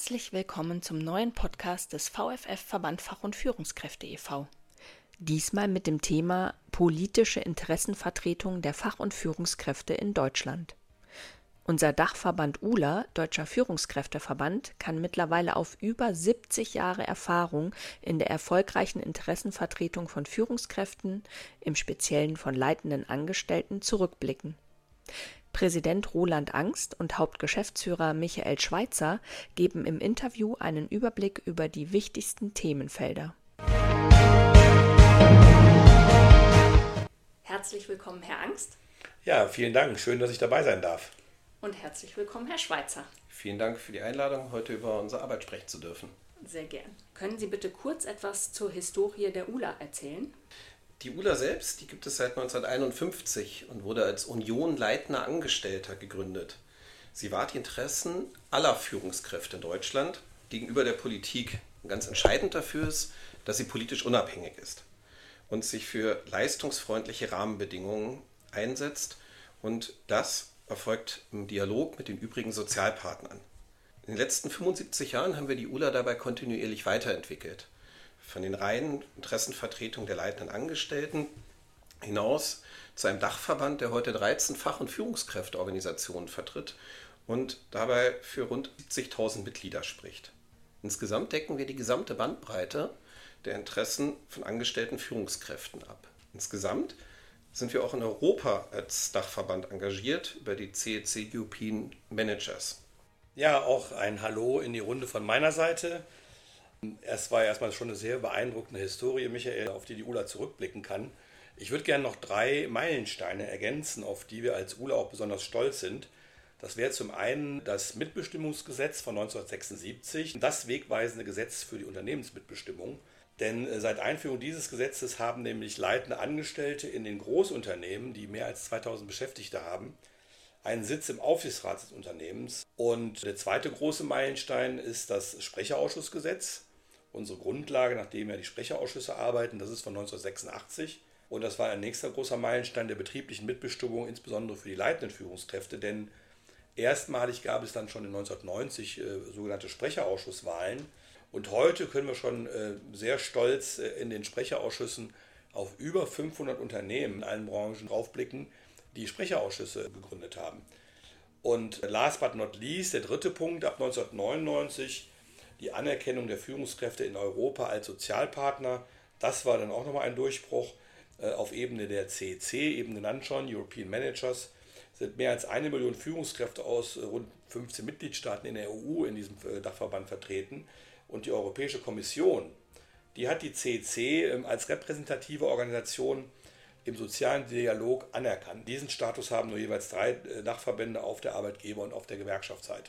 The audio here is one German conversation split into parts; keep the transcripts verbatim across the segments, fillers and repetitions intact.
Herzlich willkommen zum neuen Podcast des V F F Verband Fach- und Führungskräfte e V Diesmal mit dem Thema politische Interessenvertretung der Fach- und Führungskräfte in Deutschland. Unser Dachverband U L A, Deutscher Führungskräfteverband, kann mittlerweile auf über siebzig Jahre Erfahrung in der erfolgreichen Interessenvertretung von Führungskräften, im Speziellen von leitenden Angestellten, zurückblicken. Präsident Roland Angst und Hauptgeschäftsführer Michael Schweitzer geben im Interview einen Überblick über die wichtigsten Themenfelder. Herzlich willkommen, Herr Angst. Ja, vielen Dank. Schön, dass ich dabei sein darf. Und herzlich willkommen, Herr Schweitzer. Vielen Dank für die Einladung, heute über unsere Arbeit sprechen zu dürfen. Sehr gern. Können Sie bitte kurz etwas zur Historie der U L A erzählen? Die U L A selbst, die gibt es seit neunzehnhunderteinundfünfzig und wurde als Union leitender Angestellter gegründet. Sie wahrt die Interessen aller Führungskräfte in Deutschland gegenüber der Politik. Ganz entscheidend dafür ist, dass sie politisch unabhängig ist und sich für leistungsfreundliche Rahmenbedingungen einsetzt, und das erfolgt im Dialog mit den übrigen Sozialpartnern. In den letzten fünfundsiebzig Jahren haben wir die U L A dabei kontinuierlich weiterentwickelt. Von den reinen Interessenvertretungen der leitenden Angestellten hinaus zu einem Dachverband, der heute dreizehn Fach- und Führungskräfteorganisationen vertritt und dabei für rund siebzigtausend Mitglieder spricht. Insgesamt decken wir die gesamte Bandbreite der Interessen von angestellten Führungskräften ab. Insgesamt sind wir auch in Europa als Dachverband engagiert über die C E C European Managers. Ja, auch ein Hallo in die Runde von meiner Seite. Es war erstmal schon eine sehr beeindruckende Historie, Michael, auf die die U L A zurückblicken kann. Ich würde gerne noch drei Meilensteine ergänzen, auf die wir als U L A auch besonders stolz sind. Das wäre zum einen das Mitbestimmungsgesetz von neunzehnhundertsechsundsiebzig, das wegweisende Gesetz für die Unternehmensmitbestimmung. Denn seit Einführung dieses Gesetzes haben nämlich leitende Angestellte in den Großunternehmen, die mehr als zweitausend Beschäftigte haben, einen Sitz im Aufsichtsrat des Unternehmens. Und der zweite große Meilenstein ist das Sprecherausschussgesetz. Unsere Grundlage, nachdem ja die Sprecherausschüsse arbeiten, das ist von neunzehnhundertsechsundachtzig. Und das war ein nächster großer Meilenstein der betrieblichen Mitbestimmung, insbesondere für die leitenden Führungskräfte. Denn erstmalig gab es dann schon in neunzehnhundertneunzig äh, sogenannte Sprecherausschusswahlen. Und heute können wir schon äh, sehr stolz äh, in den Sprecherausschüssen auf über fünfhundert Unternehmen in allen Branchen draufblicken, die Sprecherausschüsse gegründet haben. Und last but not least, der dritte Punkt, ab neunzehnhundertneunundneunzig, die Anerkennung der Führungskräfte in Europa als Sozialpartner. Das war dann auch nochmal ein Durchbruch äh, auf Ebene der C E C, eben genannt schon, European Managers. Es sind mehr als eine Million Führungskräfte aus äh, rund fünfzehn Mitgliedstaaten in der E U in diesem äh, Dachverband vertreten. Und die Europäische Kommission, die hat die C E C äh, als repräsentative Organisation im sozialen Dialog anerkannt. Diesen Status haben nur jeweils drei Dachverbände auf der Arbeitgeber- und auf der Gewerkschaftsseite.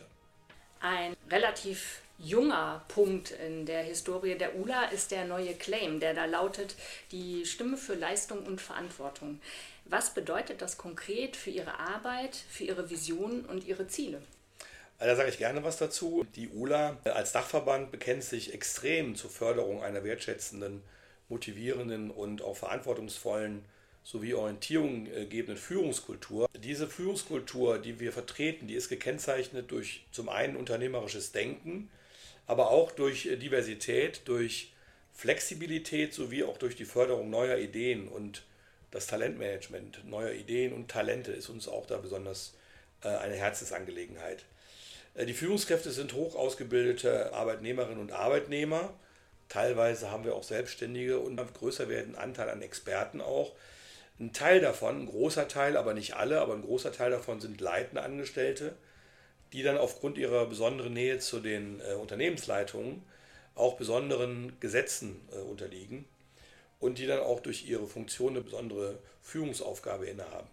Ein relativ junger Punkt in der Historie der U L A ist der neue Claim, der da lautet: die Stimme für Leistung und Verantwortung. Was bedeutet das konkret für Ihre Arbeit, für Ihre Visionen und Ihre Ziele? Da sage ich gerne was dazu. Die U L A als Dachverband bekennt sich extrem zur Förderung einer wertschätzenden, motivierenden und auch verantwortungsvollen sowie orientierungsgebenden Führungskultur. Diese Führungskultur, die wir vertreten, die ist gekennzeichnet durch zum einen unternehmerisches Denken, aber auch durch Diversität, durch Flexibilität sowie auch durch die Förderung neuer Ideen, und das Talentmanagement neuer Ideen und Talente ist uns auch da besonders eine Herzensangelegenheit. Die Führungskräfte sind hoch ausgebildete Arbeitnehmerinnen und Arbeitnehmer. Teilweise haben wir auch Selbstständige und einen größer werdenden Anteil an Experten auch. Ein Teil davon, ein großer Teil, aber nicht alle, aber ein großer Teil davon sind leitende Angestellte, die dann aufgrund ihrer besonderen Nähe zu den äh, Unternehmensleitungen auch besonderen Gesetzen äh, unterliegen und die dann auch durch ihre Funktion eine besondere Führungsaufgabe innehaben.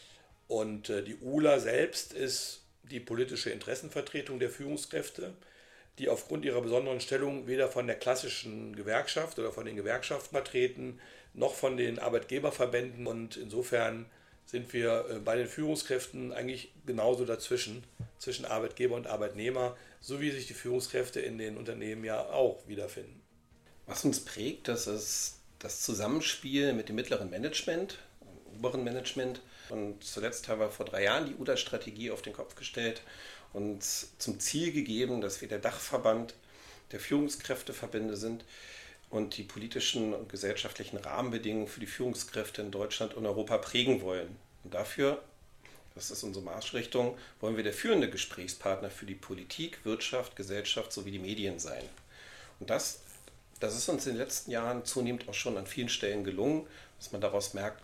Und äh, die U L A selbst ist die politische Interessenvertretung der Führungskräfte, die aufgrund ihrer besonderen Stellung weder von der klassischen Gewerkschaft oder von den Gewerkschaften vertreten, noch von den Arbeitgeberverbänden, und insofern sind wir bei den Führungskräften eigentlich genauso dazwischen, zwischen Arbeitgeber und Arbeitnehmer, so wie sich die Führungskräfte in den Unternehmen ja auch wiederfinden. Was uns prägt, das ist das Zusammenspiel mit dem mittleren Management. oberen Management. Und zuletzt haben wir vor drei Jahren die U L A-Strategie auf den Kopf gestellt und zum Ziel gegeben, dass wir der Dachverband der Führungskräfteverbände sind und die politischen und gesellschaftlichen Rahmenbedingungen für die Führungskräfte in Deutschland und Europa prägen wollen. Und dafür, das ist unsere Marschrichtung, wollen wir der führende Gesprächspartner für die Politik, Wirtschaft, Gesellschaft sowie die Medien sein. Und das, das ist uns in den letzten Jahren zunehmend auch schon an vielen Stellen gelungen, dass man daraus merkt,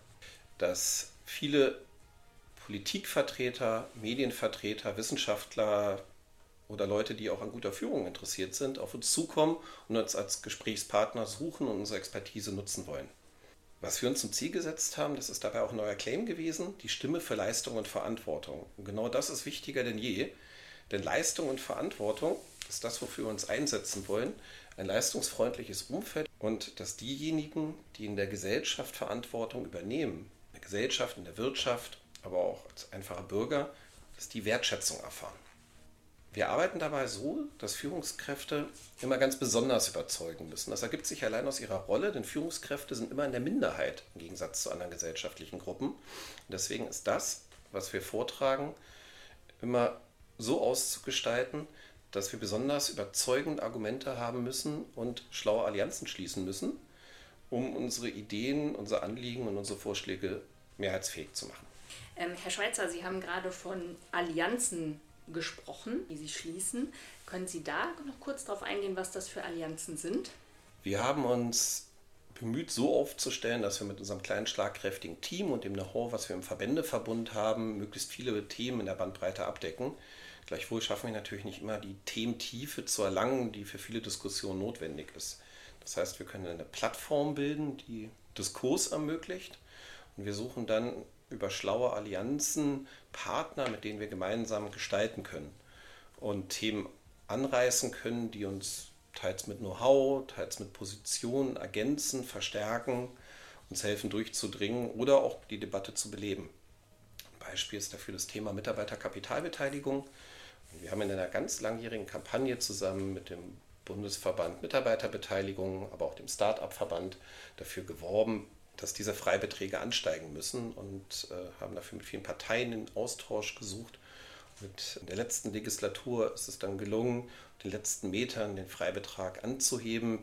dass viele Politikvertreter, Medienvertreter, Wissenschaftler oder Leute, die auch an guter Führung interessiert sind, auf uns zukommen und uns als Gesprächspartner suchen und unsere Expertise nutzen wollen. Was wir uns zum Ziel gesetzt haben, das ist dabei auch ein neuer Claim gewesen, die Stimme für Leistung und Verantwortung. Und genau das ist wichtiger denn je, denn Leistung und Verantwortung ist das, wofür wir uns einsetzen wollen, ein leistungsfreundliches Umfeld und dass diejenigen, die in der Gesellschaft Verantwortung übernehmen, in der Gesellschaft, in der Wirtschaft, aber auch als einfache Bürger, dass die Wertschätzung erfahren. Wir arbeiten dabei so, dass Führungskräfte immer ganz besonders überzeugen müssen. Das ergibt sich allein aus ihrer Rolle, denn Führungskräfte sind immer in der Minderheit im Gegensatz zu anderen gesellschaftlichen Gruppen. Und deswegen ist das, was wir vortragen, immer so auszugestalten, dass wir besonders überzeugende Argumente haben müssen und schlaue Allianzen schließen müssen, um unsere Ideen, unsere Anliegen und unsere Vorschläge mehrheitsfähig zu machen. Ähm, Herr Schweitzer, Sie haben gerade von Allianzen gesprochen, die Sie schließen. Können Sie da noch kurz darauf eingehen, was das für Allianzen sind? Wir haben uns bemüht, so aufzustellen, dass wir mit unserem kleinen, schlagkräftigen Team und dem Know-how, was wir im Verbändeverbund haben, möglichst viele Themen in der Bandbreite abdecken. Gleichwohl schaffen wir natürlich nicht immer die Thementiefe zu erlangen, die für viele Diskussionen notwendig ist. Das heißt, wir können eine Plattform bilden, die Diskurs ermöglicht, und wir suchen dann über schlaue Allianzen Partner, mit denen wir gemeinsam gestalten können und Themen anreißen können, die uns teils mit Know-how, teils mit Positionen ergänzen, verstärken, uns helfen durchzudringen oder auch die Debatte zu beleben. Ein Beispiel ist dafür das Thema Mitarbeiterkapitalbeteiligung. Wir haben in einer ganz langjährigen Kampagne zusammen mit dem Bundesverband Mitarbeiterbeteiligung, aber auch dem Start-up-Verband dafür geworben, dass diese Freibeträge ansteigen müssen und äh, haben dafür mit vielen Parteien den Austausch gesucht. Mit in der letzten Legislatur ist es dann gelungen, den letzten Metern den Freibetrag anzuheben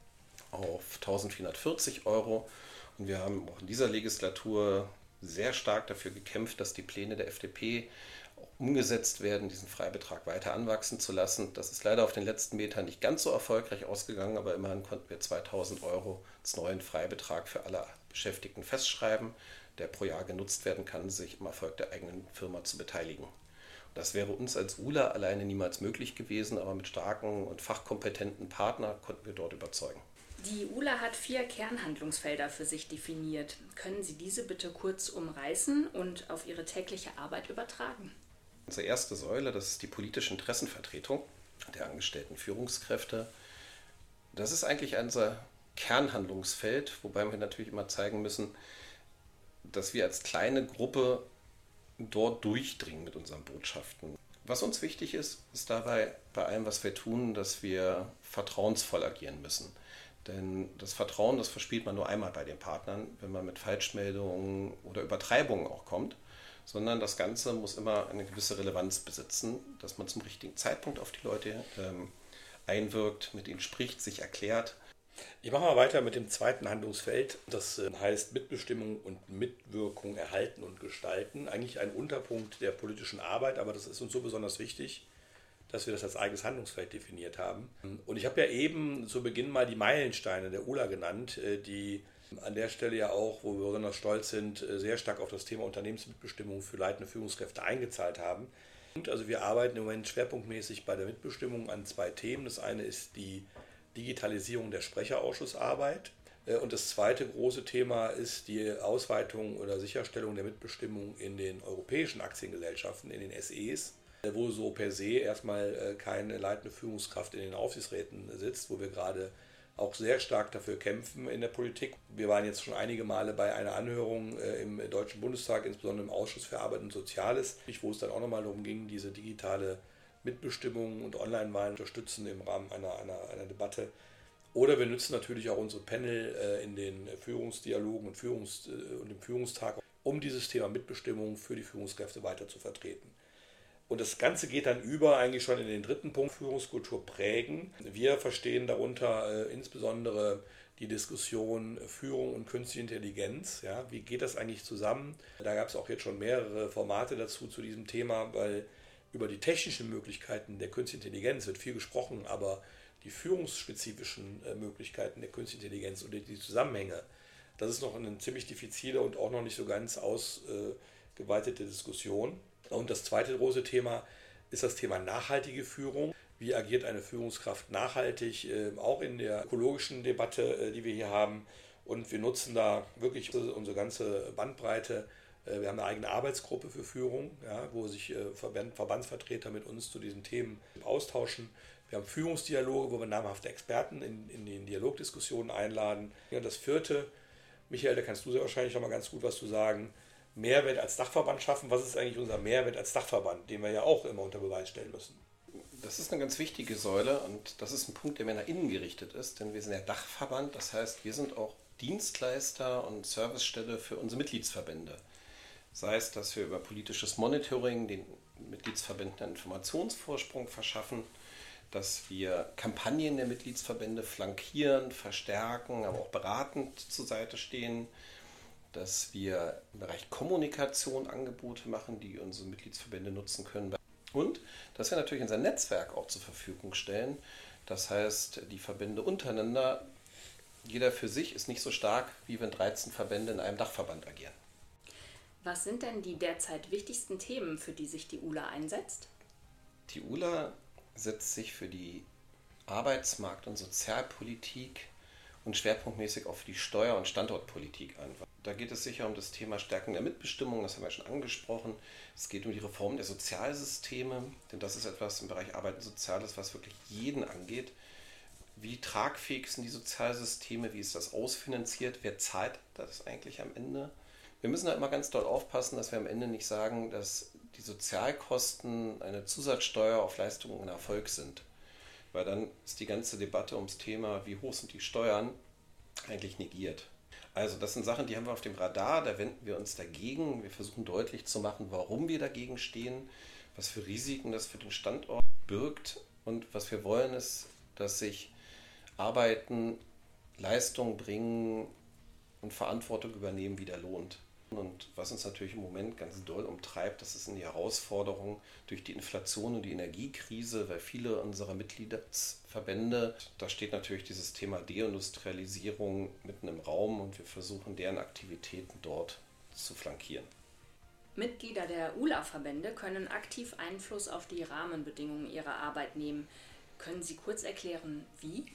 auf eintausendvierhundertvierzig Euro. Und wir haben auch in dieser Legislatur sehr stark dafür gekämpft, dass die Pläne der F D P auch umgesetzt werden, diesen Freibetrag weiter anwachsen zu lassen. Das ist leider auf den letzten Metern nicht ganz so erfolgreich ausgegangen, aber immerhin konnten wir zweitausend Euro als neuen Freibetrag für alle Beschäftigten festschreiben, der pro Jahr genutzt werden kann, sich am Erfolg der eigenen Firma zu beteiligen. Das wäre uns als U L A alleine niemals möglich gewesen, aber mit starken und fachkompetenten Partnern konnten wir dort überzeugen. Die U L A hat vier Kernhandlungsfelder für sich definiert. Können Sie diese bitte kurz umreißen und auf Ihre tägliche Arbeit übertragen? Unsere erste Säule, das ist die politische Interessenvertretung der angestellten Führungskräfte. Das ist eigentlich unser Kernhandlungsfeld, wobei wir natürlich immer zeigen müssen, dass wir als kleine Gruppe dort durchdringen mit unseren Botschaften. Was uns wichtig ist, ist dabei bei allem, was wir tun, dass wir vertrauensvoll agieren müssen. Denn das Vertrauen, das verspielt man nur einmal bei den Partnern, wenn man mit Falschmeldungen oder Übertreibungen auch kommt, sondern das Ganze muss immer eine gewisse Relevanz besitzen, dass man zum richtigen Zeitpunkt auf die Leute ähm, einwirkt, mit ihnen spricht, sich erklärt. Ich mache mal weiter mit dem zweiten Handlungsfeld. Das heißt Mitbestimmung und Mitwirkung erhalten und gestalten. Eigentlich ein Unterpunkt der politischen Arbeit, aber das ist uns so besonders wichtig, dass wir das als eigenes Handlungsfeld definiert haben. Und ich habe ja eben zu Beginn mal die Meilensteine der U L A genannt, die an der Stelle ja auch, wo wir besonders stolz sind, sehr stark auf das Thema Unternehmensmitbestimmung für leitende Führungskräfte eingezahlt haben. Und also wir arbeiten im Moment schwerpunktmäßig bei der Mitbestimmung an zwei Themen. Das eine ist die Digitalisierung der Sprecherausschussarbeit. Und das zweite große Thema ist die Ausweitung oder Sicherstellung der Mitbestimmung in den europäischen Aktiengesellschaften, in den S Es, wo so per se erstmal keine leitende Führungskraft in den Aufsichtsräten sitzt, wo wir gerade auch sehr stark dafür kämpfen in der Politik. Wir waren jetzt schon einige Male bei einer Anhörung im Deutschen Bundestag, insbesondere im Ausschuss für Arbeit und Soziales, wo es dann auch nochmal darum ging, diese digitale Mitbestimmung und Online-Wahlen unterstützen im Rahmen einer, einer, einer Debatte. Oder wir nutzen natürlich auch unsere Panel äh, in den Führungsdialogen und, Führungs- äh, und im Führungstag. um dieses Thema Mitbestimmung für die Führungskräfte weiter zu vertreten. Und das Ganze geht dann über eigentlich schon in den dritten Punkt, Führungskultur prägen. Wir verstehen darunter äh, insbesondere die Diskussion Führung und künstliche Intelligenz. Ja, wie geht das eigentlich zusammen? Da gab es auch jetzt schon mehrere Formate dazu zu diesem Thema, weil über die technischen Möglichkeiten der künstlichen Intelligenz wird viel gesprochen, aber die führungsspezifischen äh, Möglichkeiten der künstlichen Intelligenz und die Zusammenhänge, das ist noch eine ziemlich diffizile und auch noch nicht so ganz ausgeweitete Diskussion. Und das zweite große Thema ist das Thema nachhaltige Führung. Wie agiert eine Führungskraft nachhaltig, äh, auch in der ökologischen Debatte, äh, die wir hier haben. Und wir nutzen da wirklich unsere ganze Bandbreite. Äh, wir haben eine eigene Arbeitsgruppe für Führung, ja, wo sich äh, Verband, Verbandsvertreter mit uns zu diesen Themen austauschen. Wir haben Führungsdialoge, wo wir namhafte Experten in, in den Dialogdiskussionen einladen. Ja, das vierte, Michael, da kannst du sehr wahrscheinlich noch mal ganz gut was zu sagen. Mehrwert als Dachverband schaffen. Was ist eigentlich unser Mehrwert als Dachverband, den wir ja auch immer unter Beweis stellen müssen? Das ist eine ganz wichtige Säule und das ist ein Punkt, der mehr nach innen gerichtet ist, denn wir sind der Dachverband, das heißt, wir sind auch Dienstleister und Servicestelle für unsere Mitgliedsverbände. Sei es, dass wir über politisches Monitoring den Mitgliedsverbänden einen Informationsvorsprung verschaffen, dass wir Kampagnen der Mitgliedsverbände flankieren, verstärken, aber auch beratend zur Seite stehen, dass wir im Bereich Kommunikation Angebote machen, die unsere Mitgliedsverbände nutzen können. Und dass wir natürlich unser Netzwerk auch zur Verfügung stellen. Das heißt, die Verbände untereinander, jeder für sich ist nicht so stark, wie wenn dreizehn Verbände in einem Dachverband agieren. Was sind denn die derzeit wichtigsten Themen, für die sich die U L A einsetzt? Die U L A setzt sich für die Arbeitsmarkt- und Sozialpolitik und schwerpunktmäßig auch für die Steuer- und Standortpolitik ein. Da geht es sicher um das Thema Stärken der Mitbestimmung, das haben wir schon angesprochen. Es geht um die Reform der Sozialsysteme, denn das ist etwas im Bereich Arbeit und Soziales, was wirklich jeden angeht. Wie tragfähig sind die Sozialsysteme, wie ist das ausfinanziert, wer zahlt das eigentlich am Ende? Wir müssen halt immer ganz doll aufpassen, dass wir am Ende nicht sagen, dass die Sozialkosten eine Zusatzsteuer auf Leistungen und Erfolg sind. Weil dann ist die ganze Debatte ums Thema, wie hoch sind die Steuern, eigentlich negiert. Also das sind Sachen, die haben wir auf dem Radar, da wenden wir uns dagegen. Wir versuchen deutlich zu machen, warum wir dagegen stehen, was für Risiken das für den Standort birgt. Und was wir wollen ist, dass sich Arbeiten, Leistung bringen und Verantwortung übernehmen wieder lohnt. Und was uns natürlich im Moment ganz doll umtreibt, das ist eine Herausforderung durch die Inflation und die Energiekrise, weil viele unserer Mitgliedsverbände, da steht natürlich dieses Thema Deindustrialisierung mitten im Raum und wir versuchen deren Aktivitäten dort zu flankieren. Mitglieder der U L A-Verbände können aktiv Einfluss auf die Rahmenbedingungen ihrer Arbeit nehmen. Können Sie kurz erklären, wie?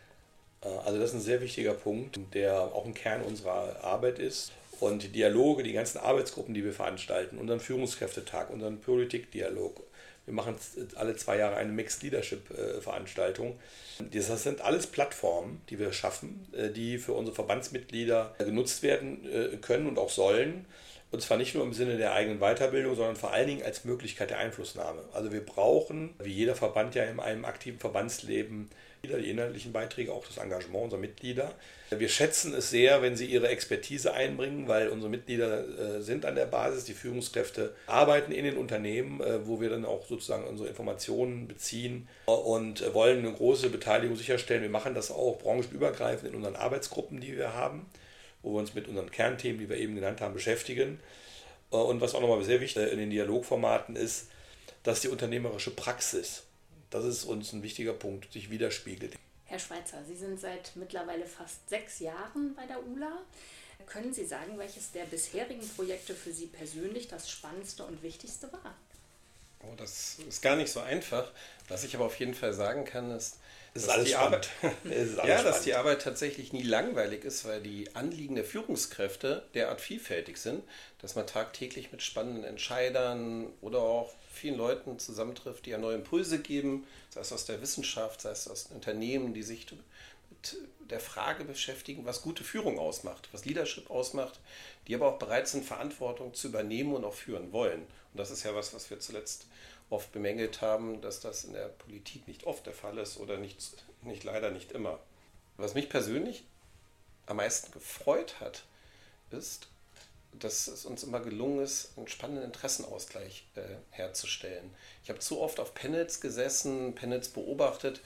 Also das ist ein sehr wichtiger Punkt, der auch ein Kern unserer Arbeit ist. Und die Dialoge, die ganzen Arbeitsgruppen, die wir veranstalten, unseren Führungskräftetag, unseren Politikdialog. Wir machen alle zwei Jahre eine Mixed Leadership-Veranstaltung. Das sind alles Plattformen, die wir schaffen, die für unsere Verbandsmitglieder genutzt werden können und auch sollen. Und zwar nicht nur im Sinne der eigenen Weiterbildung, sondern vor allen Dingen als Möglichkeit der Einflussnahme. Also wir brauchen, wie jeder Verband ja in einem aktiven Verbandsleben, wieder die inhaltlichen Beiträge, auch das Engagement unserer Mitglieder. Wir schätzen es sehr, wenn sie ihre Expertise einbringen, weil unsere Mitglieder äh, sind an der Basis, die Führungskräfte arbeiten in den Unternehmen, äh, wo wir dann auch sozusagen unsere Informationen beziehen und äh, wollen eine große Beteiligung sicherstellen. Wir machen das auch branchenübergreifend in unseren Arbeitsgruppen, die wir haben, wo wir uns mit unseren Kernthemen, die wir eben genannt haben, beschäftigen. Und was auch nochmal sehr wichtig in den Dialogformaten ist, dass die unternehmerische Praxis, das ist uns ein wichtiger Punkt, sich widerspiegelt. Herr Schweitzer, Sie sind seit mittlerweile fast sechs Jahren bei der U L A. Können Sie sagen, welches der bisherigen Projekte für Sie persönlich das spannendste und wichtigste war? Oh, das ist gar nicht so einfach. Was ich aber auf jeden Fall sagen kann, ist, Es ist alles die spannend. Arbeit, Es ist alles ja, dass spannend. die Arbeit tatsächlich nie langweilig ist, weil die Anliegen der Führungskräfte derart vielfältig sind, dass man tagtäglich mit spannenden Entscheidern oder auch vielen Leuten zusammentrifft, die ja neue Impulse geben, sei es aus der Wissenschaft, sei es aus Unternehmen, die sich mit der Frage beschäftigen, was gute Führung ausmacht, was Leadership ausmacht, die aber auch bereit sind, Verantwortung zu übernehmen und auch führen wollen. Und das ist ja was, was wir zuletzt oft bemängelt haben, dass das in der Politik nicht oft der Fall ist oder nicht, nicht leider nicht immer. Was mich persönlich am meisten gefreut hat, ist, dass es uns immer gelungen ist, einen spannenden Interessenausgleich äh, herzustellen. Ich habe zu oft auf Panels gesessen, Panels beobachtet,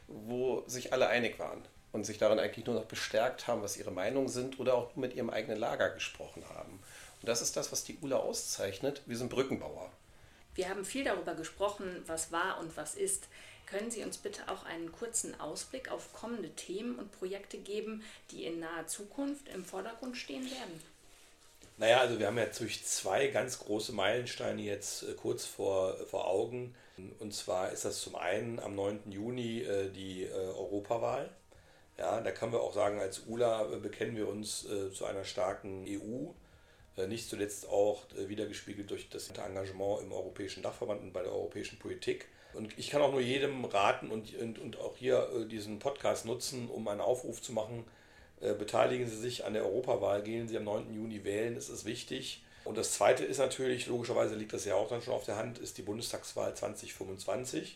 wo sich alle einig waren und sich darin eigentlich nur noch bestärkt haben, was ihre Meinungen sind oder auch mit ihrem eigenen Lager gesprochen haben. Und das ist das, was die U L A auszeichnet. Wir sind Brückenbauer. Wir haben viel darüber gesprochen, was war und was ist. Können Sie uns bitte auch einen kurzen Ausblick auf kommende Themen und Projekte geben, die in naher Zukunft im Vordergrund stehen werden? Naja, also wir haben ja natürlich zwei ganz große Meilensteine jetzt äh, kurz vor, vor Augen. Und zwar ist das zum einen am neunten Juni äh, die äh, Europawahl. Ja, da können wir auch sagen, als U L A äh, bekennen wir uns äh, zu einer starken E U. Äh, nicht zuletzt auch äh, wiedergespiegelt durch das Engagement im Europäischen Dachverband und bei der europäischen Politik. Und ich kann auch nur jedem raten und, und, und auch hier äh, diesen Podcast nutzen, um einen Aufruf zu machen. Äh, beteiligen Sie sich an der Europawahl, gehen Sie am neunten Juni wählen, es ist wichtig. Und das Zweite ist natürlich, logischerweise liegt das ja auch dann schon auf der Hand, ist die Bundestagswahl zwanzig fünfundzwanzig.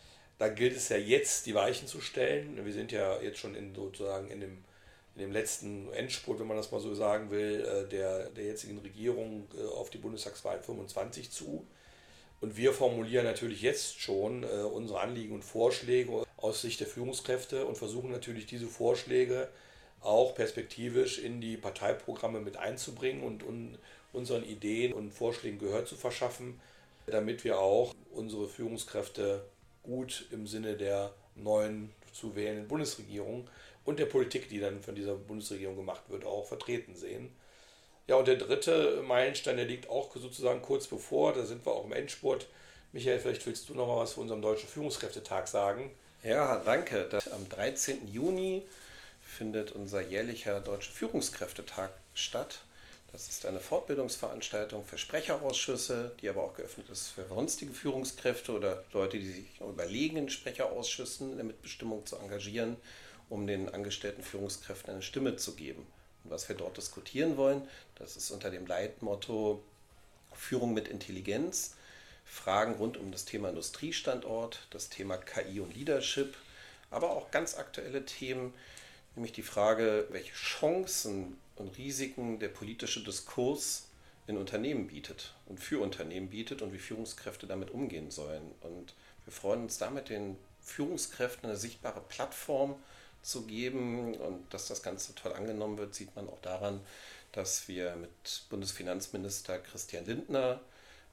Da gilt es ja jetzt, die Weichen zu stellen. Wir sind ja jetzt schon in, sozusagen in dem, in dem letzten Endspurt, wenn man das mal so sagen will, äh, der, der jetzigen Regierung äh, auf die Bundestagswahl fünfundzwanzig zu. Und wir formulieren natürlich jetzt schon äh, unsere Anliegen und Vorschläge aus Sicht der Führungskräfte und versuchen natürlich diese Vorschläge auch perspektivisch in die Parteiprogramme mit einzubringen und, und unseren Ideen und Vorschlägen Gehör zu verschaffen, damit wir auch unsere Führungskräfte gut im Sinne der neuen zu wählenden Bundesregierung und der Politik, die dann von dieser Bundesregierung gemacht wird, auch vertreten sehen. Ja, und der dritte Meilenstein, der liegt auch sozusagen kurz bevor, da sind wir auch im Endspurt. Michael, vielleicht willst du noch mal was zu unserem Deutschen Führungskräftetag sagen? Ja, danke. Das, am dreizehnten Juni findet unser jährlicher Deutscher Führungskräftetag statt. Das ist eine Fortbildungsveranstaltung für Sprecherausschüsse, die aber auch geöffnet ist für sonstige Führungskräfte oder Leute, die sich überlegen, in Sprecherausschüssen in der Mitbestimmung zu engagieren, um den angestellten Führungskräften eine Stimme zu geben. Und was wir dort diskutieren wollen, das ist unter dem Leitmotto Führung mit Intelligenz, Fragen rund um das Thema Industriestandort, das Thema K I und Leadership, aber auch ganz aktuelle Themen, nämlich die Frage, welche Chancen und Risiken der politische Diskurs in Unternehmen bietet und für Unternehmen bietet und wie Führungskräfte damit umgehen sollen. Und wir freuen uns damit, den Führungskräften eine sichtbare Plattform zu geben, und dass das Ganze toll angenommen wird, sieht man auch daran, dass wir mit Bundesfinanzminister Christian Lindner,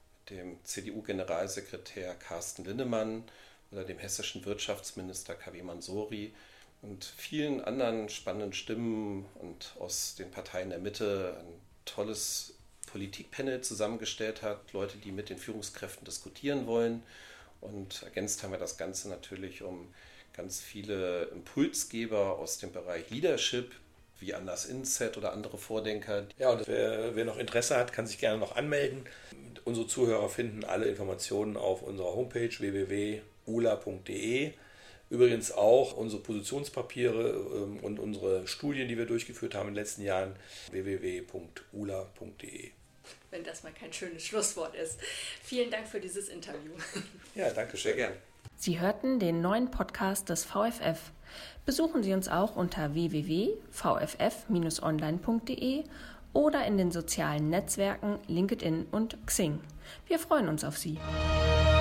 dem C D U-Generalsekretär Carsten Linnemann oder dem hessischen Wirtschaftsminister K W Mansouri und vielen anderen spannenden Stimmen und aus den Parteien der Mitte ein tolles Politikpanel zusammengestellt hat, Leute, die mit den Führungskräften diskutieren wollen. Und ergänzt haben wir das Ganze natürlich um ganz viele Impulsgeber aus dem Bereich Leadership, wie Anders Inset oder andere Vordenker. Ja, und wer, wer noch Interesse hat, kann sich gerne noch anmelden. Unsere Zuhörer finden alle Informationen auf unserer Homepage w w w punkt u l a punkt d e. Übrigens auch unsere Positionspapiere ähm, und unsere Studien, die wir durchgeführt haben in den letzten Jahren, w w w punkt u l a punkt d e. Wenn das mal kein schönes Schlusswort ist. Vielen Dank für dieses Interview. Ja, danke schön. Sehr gern. Sie hörten den neuen Podcast des V F F. Besuchen Sie uns auch unter w w w punkt v f f dash online punkt d e oder in den sozialen Netzwerken LinkedIn und Xing. Wir freuen uns auf Sie.